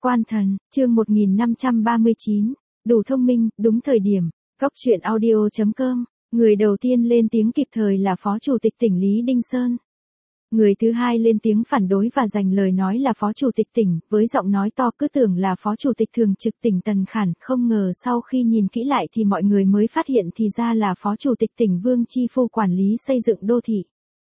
Quan thần, chương 1539, đủ thông minh, đúng thời điểm. Góc truyện audio.com, người đầu tiên lên tiếng kịp thời là Phó Chủ tịch tỉnh Lý Đinh Sơn. Người thứ hai lên tiếng phản đối và dành lời nói là Phó Chủ tịch tỉnh, với giọng nói to cứ tưởng là Phó Chủ tịch thường trực tỉnh Tần Khản, không ngờ sau khi nhìn kỹ lại thì mọi người mới phát hiện thì ra là Phó Chủ tịch tỉnh Vương Chi Phu quản lý xây dựng đô thị.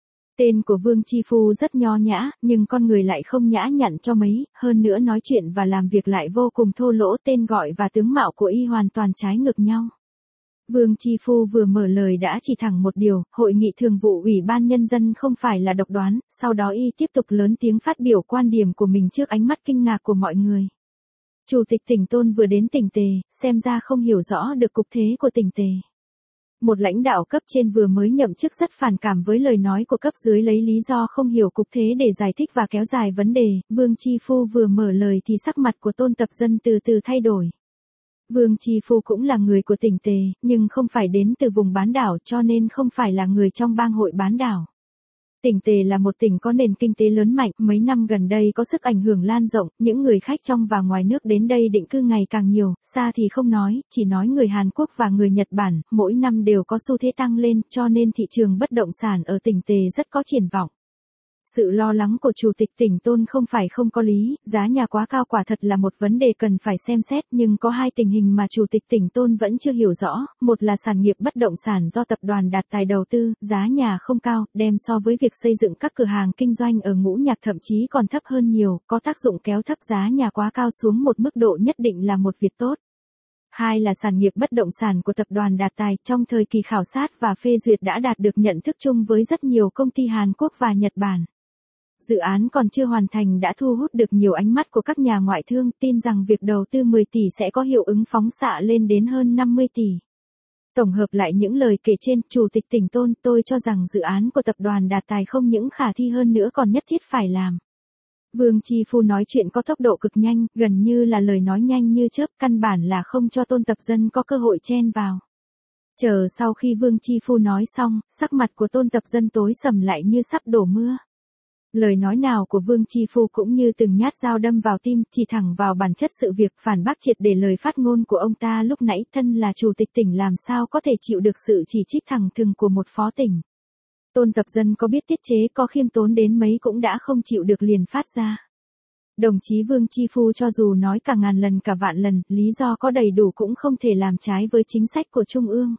Tên của Vương Chi Phu rất nho nhã, nhưng con người lại không nhã nhặn cho mấy, hơn nữa nói chuyện và làm việc lại vô cùng thô lỗ, tên gọi và tướng mạo của y hoàn toàn trái ngược nhau. Vương Chi Phu vừa mở lời đã chỉ thẳng một điều, hội nghị thường vụ Ủy ban Nhân dân không phải là độc đoán, sau đó y tiếp tục lớn tiếng phát biểu quan điểm của mình trước ánh mắt kinh ngạc của mọi người. Chủ tịch tỉnh Tôn vừa đến tỉnh Tề, xem ra không hiểu rõ được cục thế của tỉnh Tề. Một lãnh đạo cấp trên vừa mới nhậm chức rất phản cảm với lời nói của cấp dưới lấy lý do không hiểu cục thế để giải thích và kéo dài vấn đề, Vương Chi Phu vừa mở lời thì sắc mặt của Tôn Tập Dân từ từ thay đổi. Vương Chi Phu cũng là người của tỉnh Tề, nhưng không phải đến từ vùng bán đảo cho nên không phải là người trong bang hội bán đảo. Tỉnh Tề là một tỉnh có nền kinh tế lớn mạnh, mấy năm gần đây có sức ảnh hưởng lan rộng, những người khách trong và ngoài nước đến đây định cư ngày càng nhiều, xa thì không nói, chỉ nói người Hàn Quốc và người Nhật Bản, mỗi năm đều có xu thế tăng lên, cho nên thị trường bất động sản ở tỉnh Tề rất có triển vọng. Sự lo lắng của Chủ tịch tỉnh Tôn không phải không có lý, giá nhà quá cao quả thật là một vấn đề cần phải xem xét, nhưng có hai tình hình mà Chủ tịch tỉnh Tôn vẫn chưa hiểu rõ, một là sản nghiệp bất động sản do tập đoàn Đạt Tài đầu tư, giá nhà không cao, đem so với việc xây dựng các cửa hàng kinh doanh ở Ngũ Nhạc thậm chí còn thấp hơn nhiều, có tác dụng kéo thấp giá nhà quá cao xuống một mức độ nhất định là một việc tốt. Hai là sản nghiệp bất động sản của tập đoàn Đạt Tài trong thời kỳ khảo sát và phê duyệt đã đạt được nhận thức chung với rất nhiều công ty Hàn Quốc và Nhật Bản. Dự án còn chưa hoàn thành đã thu hút được nhiều ánh mắt của các nhà ngoại thương, tin rằng việc đầu tư 10 tỷ sẽ có hiệu ứng phóng xạ lên đến hơn 50 tỷ. Tổng hợp lại những lời kể trên, Chủ tịch tỉnh Tôn, tôi cho rằng dự án của tập đoàn Đạt Tài không những khả thi hơn nữa còn nhất thiết phải làm. Vương Chi Phu nói chuyện có tốc độ cực nhanh, gần như là lời nói nhanh như chớp, căn bản là không cho Tôn Tập Dân có cơ hội chen vào. Chờ sau khi Vương Chi Phu nói xong, sắc mặt của Tôn Tập Dân tối sầm lại như sắp đổ mưa. Lời nói nào của Vương Chi Phu cũng như từng nhát dao đâm vào tim, chỉ thẳng vào bản chất sự việc, phản bác triệt để lời phát ngôn của ông ta lúc nãy, thân là chủ tịch tỉnh làm sao có thể chịu được sự chỉ trích thẳng thừng của một phó tỉnh. Tôn Tập Dân có biết tiết chế, có khiêm tốn đến mấy cũng đã không chịu được liền phát ra. Đồng chí Vương Chi Phu cho dù nói cả ngàn lần cả vạn lần, lý do có đầy đủ cũng không thể làm trái với chính sách của Trung ương.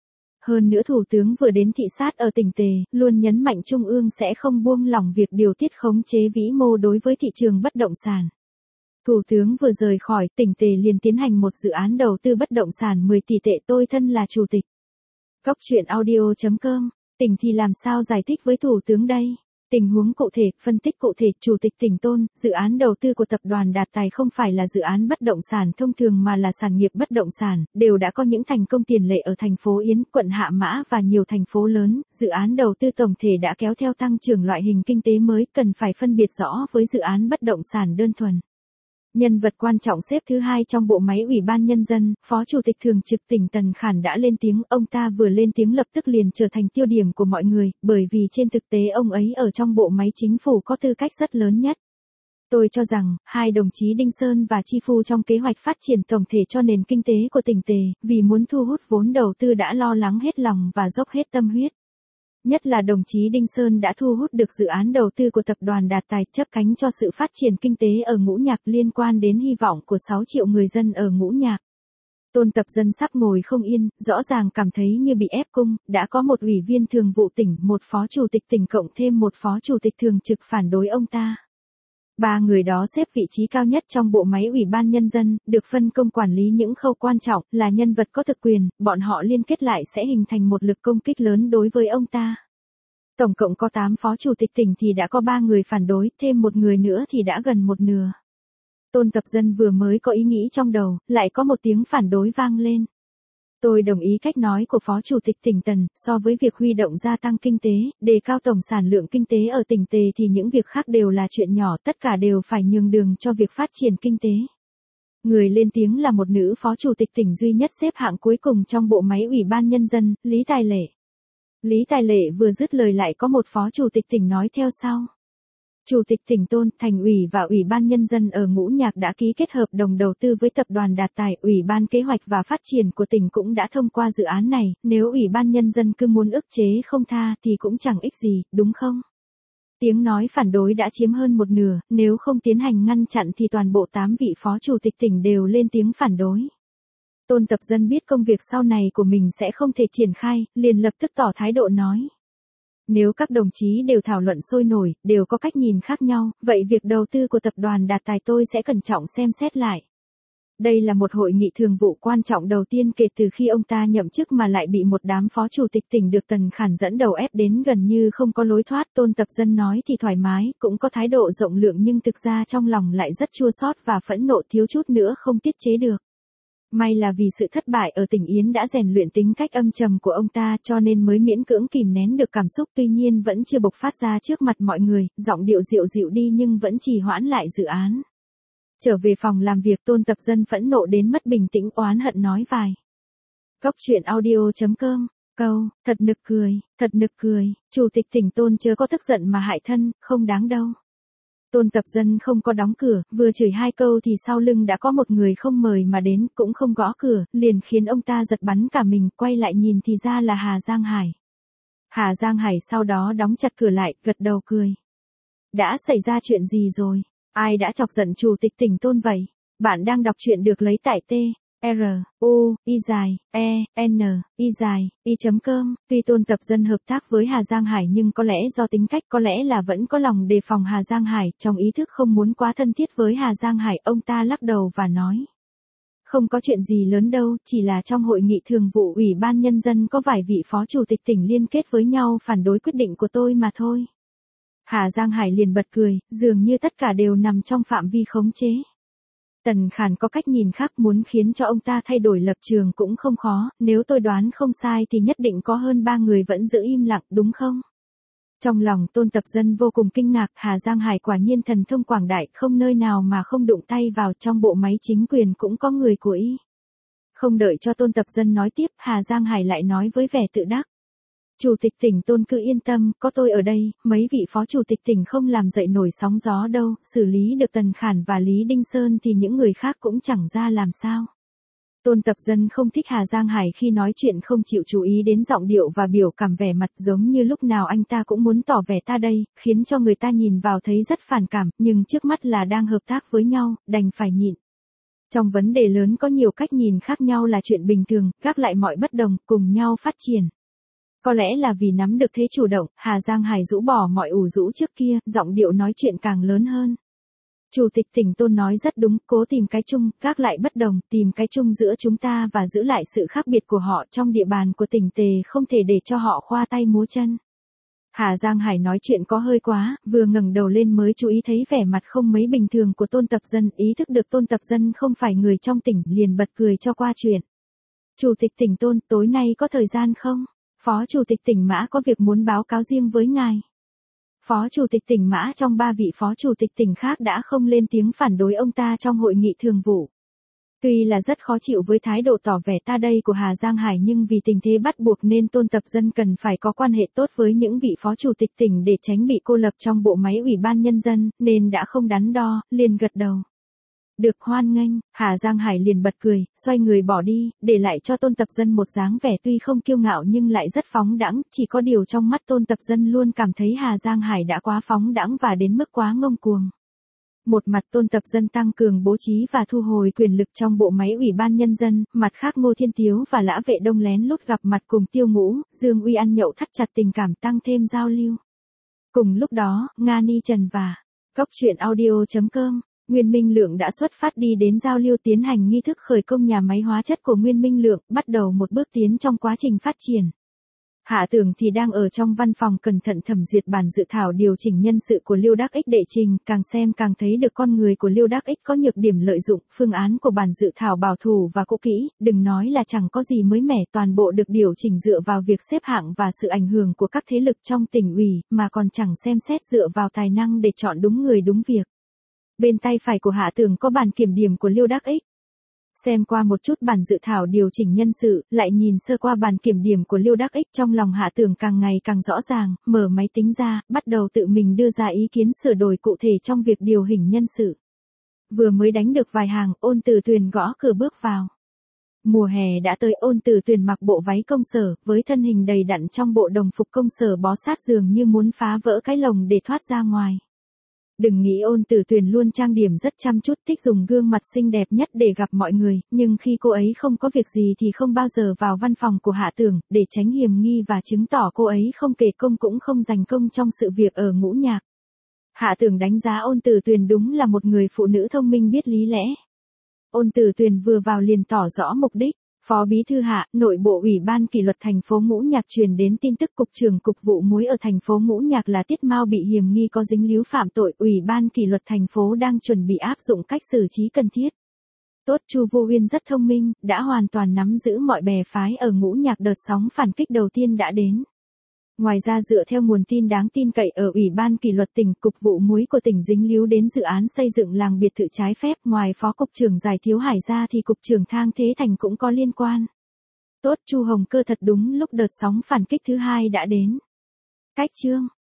Hơn nữa Thủ tướng vừa đến thị sát ở tỉnh Tề, luôn nhấn mạnh Trung ương sẽ không buông lỏng việc điều tiết khống chế vĩ mô đối với thị trường bất động sản. Thủ tướng vừa rời khỏi, tỉnh Tề liền tiến hành một dự án đầu tư bất động sản 10 tỷ tệ, tôi thân là chủ tịch. Góc truyện audio.com, tỉnh thì làm sao giải thích với Thủ tướng đây? Tình huống cụ thể, phân tích cụ thể, Chủ tịch tỉnh Tôn, dự án đầu tư của tập đoàn Đạt Tài không phải là dự án bất động sản thông thường mà là sản nghiệp bất động sản, đều đã có những thành công tiền lệ ở thành phố Yến, quận Hạ Mã và nhiều thành phố lớn, dự án đầu tư tổng thể đã kéo theo tăng trưởng loại hình kinh tế mới, cần phải phân biệt rõ với dự án bất động sản đơn thuần. Nhân vật quan trọng xếp thứ hai trong bộ máy Ủy ban Nhân dân, Phó Chủ tịch Thường trực tỉnh Tần Khản đã lên tiếng, ông ta vừa lên tiếng lập tức liền trở thành tiêu điểm của mọi người, bởi vì trên thực tế ông ấy ở trong bộ máy chính phủ có tư cách rất lớn nhất. Tôi cho rằng, hai đồng chí Đinh Sơn và Chi Phu trong kế hoạch phát triển tổng thể cho nền kinh tế của tỉnh Tề, vì muốn thu hút vốn đầu tư đã lo lắng hết lòng và dốc hết tâm huyết. Nhất là đồng chí Đinh Sơn đã thu hút được dự án đầu tư của tập đoàn Đạt Tài, chấp cánh cho sự phát triển kinh tế ở Ngũ Nhạc liên quan đến hy vọng của 6 triệu người dân ở Ngũ Nhạc. Tôn Tập Dân sắp ngồi không yên, rõ ràng cảm thấy như bị ép cung, đã có một ủy viên thường vụ tỉnh, một phó chủ tịch tỉnh cộng thêm một phó chủ tịch thường trực phản đối ông ta. Ba người đó xếp vị trí cao nhất trong bộ máy Ủy ban Nhân dân, được phân công quản lý những khâu quan trọng, là nhân vật có thực quyền, bọn họ liên kết lại sẽ hình thành một lực công kích lớn đối với ông ta. Tổng cộng có 8 phó chủ tịch tỉnh thì đã có 3 người phản đối, thêm một người nữa thì đã gần một nửa. Tôn Tập Dân vừa mới có ý nghĩ trong đầu, lại có một tiếng phản đối vang lên. Tôi đồng ý cách nói của Phó Chủ tịch tỉnh Tần, so với việc huy động gia tăng kinh tế, đề cao tổng sản lượng kinh tế ở tỉnh Tề thì những việc khác đều là chuyện nhỏ, tất cả đều phải nhường đường cho việc phát triển kinh tế. Người lên tiếng là một nữ Phó Chủ tịch tỉnh duy nhất xếp hạng cuối cùng trong bộ máy Ủy ban Nhân dân, Lý Tài Lệ. Lý Tài Lệ vừa dứt lời lại có một Phó Chủ tịch tỉnh nói theo sau. Chủ tịch tỉnh Tôn, Thành ủy và Ủy ban Nhân dân ở Ngũ Nhạc đã ký kết hợp đồng đầu tư với Tập đoàn Đạt Tài. Ủy ban Kế hoạch và Phát triển của tỉnh cũng đã thông qua dự án này, nếu Ủy ban Nhân dân cứ muốn ức chế không tha thì cũng chẳng ích gì, đúng không? Tiếng nói phản đối đã chiếm hơn một nửa, nếu không tiến hành ngăn chặn thì toàn bộ 8 vị phó chủ tịch tỉnh đều lên tiếng phản đối. Tôn Tập Dân biết công việc sau này của mình sẽ không thể triển khai, liền lập tức tỏ thái độ nói. Nếu các đồng chí đều thảo luận sôi nổi, đều có cách nhìn khác nhau, vậy việc đầu tư của tập đoàn Đạt Tài tôi sẽ cẩn trọng xem xét lại. Đây là một hội nghị thường vụ quan trọng đầu tiên kể từ khi ông ta nhậm chức mà lại bị một đám phó chủ tịch tỉnh được Tần Khản dẫn đầu ép đến gần như không có lối thoát. Tôn Tập Dân nói thì thoải mái, cũng có thái độ rộng lượng nhưng thực ra trong lòng lại rất chua xót và phẫn nộ thiếu chút nữa không tiết chế được. May là vì sự thất bại ở tỉnh Yến đã rèn luyện tính cách âm trầm của ông ta cho nên mới miễn cưỡng kìm nén được cảm xúc, tuy nhiên vẫn chưa bộc phát ra trước mặt mọi người, giọng điệu dịu dịu đi nhưng vẫn trì hoãn lại dự án. Trở về phòng làm việc, Tôn Tập Dân phẫn nộ đến mất bình tĩnh, oán hận nói vài. Cốc truyện audio.com, câu, thật nực cười, chủ tịch tỉnh Tôn chớ có tức giận mà hại thân, không đáng đâu. Tôn Tập Dân không có đóng cửa, vừa chửi hai câu thì sau lưng đã có một người không mời mà đến, cũng không gõ cửa, liền khiến ông ta giật bắn cả mình, quay lại nhìn thì ra là Hà Giang Hải. Hà Giang Hải sau đó đóng chặt cửa lại, gật đầu cười. Đã xảy ra chuyện gì rồi? Ai đã chọc giận chủ tịch tỉnh Tôn vậy? Bạn đang đọc truyện được lấy tại truyenI.com. Tuy Tôn Tập Dân hợp tác với Hà Giang Hải nhưng có lẽ do tính cách, có lẽ là vẫn có lòng đề phòng Hà Giang Hải, trong ý thức không muốn quá thân thiết với Hà Giang Hải, ông ta lắc đầu và nói. Không có chuyện gì lớn đâu, chỉ là trong hội nghị thường vụ Ủy ban Nhân dân có vài vị phó chủ tịch tỉnh liên kết với nhau phản đối quyết định của tôi mà thôi. Hà Giang Hải liền bật cười, dường như tất cả đều nằm trong phạm vi khống chế. Tần Khản có cách nhìn khác, muốn khiến cho ông ta thay đổi lập trường cũng không khó, nếu tôi đoán không sai thì nhất định có hơn 3 người vẫn giữ im lặng, đúng không? Trong lòng Tôn Tập Dân vô cùng kinh ngạc, Hà Giang Hải quả nhiên thần thông quảng đại, không nơi nào mà không đụng tay vào, trong bộ máy chính quyền cũng có người của y. Không đợi cho Tôn Tập Dân nói tiếp, Hà Giang Hải lại nói với vẻ tự đắc. Chủ tịch tỉnh Tôn cứ yên tâm, có tôi ở đây, mấy vị phó chủ tịch tỉnh không làm dậy nổi sóng gió đâu, xử lý được Tần Khản và Lý Đinh Sơn thì những người khác cũng chẳng ra làm sao. Tôn Tập Dân không thích Hà Giang Hải khi nói chuyện không chịu chú ý đến giọng điệu và biểu cảm vẻ mặt, giống như lúc nào anh ta cũng muốn tỏ vẻ ta đây, khiến cho người ta nhìn vào thấy rất phản cảm, nhưng trước mắt là đang hợp tác với nhau, đành phải nhịn. Trong vấn đề lớn có nhiều cách nhìn khác nhau là chuyện bình thường, gác lại mọi bất đồng, cùng nhau phát triển. Có lẽ là vì nắm được thế chủ động, Hà Giang Hải rũ bỏ mọi ủ rũ trước kia, giọng điệu nói chuyện càng lớn hơn. Chủ tịch tỉnh Tôn nói rất đúng, cố tìm cái chung, gác lại bất đồng, tìm cái chung giữa chúng ta và giữ lại sự khác biệt của họ trong địa bàn của tỉnh Tề, không thể để cho họ khoa tay múa chân. Hà Giang Hải nói chuyện có hơi quá, vừa ngẩng đầu lên mới chú ý thấy vẻ mặt không mấy bình thường của Tôn Tập Dân, ý thức được Tôn Tập Dân không phải người trong tỉnh, liền bật cười cho qua chuyện. Chủ tịch tỉnh Tôn, tối nay có thời gian không? Phó Chủ tịch tỉnh Mã có việc muốn báo cáo riêng với ngài. Phó Chủ tịch tỉnh Mã trong 3 vị Phó Chủ tịch tỉnh khác đã không lên tiếng phản đối ông ta trong hội nghị thường vụ. Tuy là rất khó chịu với thái độ tỏ vẻ ta đây của Hà Giang Hải nhưng vì tình thế bắt buộc nên Tôn Tập Dân cần phải có quan hệ tốt với những vị Phó Chủ tịch tỉnh để tránh bị cô lập trong bộ máy Ủy ban Nhân dân, nên đã không đắn đo, liền gật đầu. Được hoan nghênh, Hà Giang Hải liền bật cười, xoay người bỏ đi, để lại cho Tôn Tập Dân một dáng vẻ tuy không kiêu ngạo nhưng lại rất phóng đãng, chỉ có điều trong mắt Tôn Tập Dân luôn cảm thấy Hà Giang Hải đã quá phóng đãng và đến mức quá ngông cuồng. Một mặt Tôn Tập Dân tăng cường bố trí và thu hồi quyền lực trong bộ máy Ủy ban Nhân dân, mặt khác Ngô Thiên Tiếu và Lã Vệ Đông lén lút gặp mặt cùng Tiêu Ngũ, Dương Uy ăn nhậu thắt chặt tình cảm tăng thêm giao lưu. Cùng lúc đó, Nga Ni Trần và Cốc truyện audio.com, Nguyên Minh Lượng đã xuất phát đi đến giao lưu tiến hành nghi thức khởi công nhà máy hóa chất của Nguyên Minh Lượng, bắt đầu một bước tiến trong quá trình phát triển. Hạ Tưởng thì đang ở trong văn phòng cẩn thận thẩm duyệt bản dự thảo điều chỉnh nhân sự của Liêu Đắc Ích đệ trình, càng xem càng thấy được con người của Liêu Đắc Ích có nhược điểm lợi dụng, phương án của bản dự thảo bảo thủ và cũ kỹ, đừng nói là chẳng có gì mới mẻ, toàn bộ được điều chỉnh dựa vào việc xếp hạng và sự ảnh hưởng của các thế lực trong tỉnh ủy, mà còn chẳng xem xét dựa vào tài năng để chọn đúng người đúng việc. Bên tay phải của Hạ Tưởng có bản kiểm điểm của Liêu Đắc Ích. Xem qua một chút bản dự thảo điều chỉnh nhân sự, lại nhìn sơ qua bản kiểm điểm của Liêu Đắc Ích, trong lòng Hạ Tường càng ngày càng rõ ràng, mở máy tính ra, bắt đầu tự mình đưa ra ý kiến sửa đổi cụ thể trong việc điều hình nhân sự. Vừa mới đánh được vài hàng, Ôn Tử Tuyền gõ cửa bước vào. Mùa hè đã tới, Ôn Tử Tuyền mặc bộ váy công sở, với thân hình đầy đặn trong bộ đồng phục công sở bó sát giường như muốn phá vỡ cái lồng để thoát ra ngoài. Đừng nghĩ Ôn Tử Tuyền luôn trang điểm rất chăm chút, thích dùng gương mặt xinh đẹp nhất để gặp mọi người, nhưng khi cô ấy không có việc gì thì không bao giờ vào văn phòng của Hạ Tường, để tránh hiềm nghi và chứng tỏ cô ấy không kể công cũng không dành công trong sự việc ở Ngũ Nhạc. Hạ Tường đánh giá Ôn Tử Tuyền đúng là một người phụ nữ thông minh biết lý lẽ. Ôn Tử Tuyền vừa vào liền tỏ rõ mục đích. Phó Bí thư Hạ, nội bộ Ủy ban kỷ luật thành phố Ngũ Nhạc truyền đến tin tức cục trưởng cục vụ muối ở thành phố Ngũ Nhạc là Tiết Mao bị hiềm nghi có dính líu phạm tội, Ủy ban kỷ luật thành phố đang chuẩn bị áp dụng cách xử trí cần thiết. Tốt, Chu Vô Uyên rất thông minh, đã hoàn toàn nắm giữ mọi bè phái ở Ngũ Nhạc, đợt sóng phản kích đầu tiên đã đến. Ngoài ra, dựa theo nguồn tin đáng tin cậy ở Ủy ban kỷ luật tỉnh, cục vụ muối của tỉnh dính líu đến dự án xây dựng làng biệt thự trái phép, ngoài Phó cục trưởng Giải Thiếu Hải ra thì cục trưởng Thang Thế Thành cũng có liên quan. Tốt, Chu Hồng Cơ thật đúng lúc đợt sóng phản kích thứ hai đã đến. Cách chương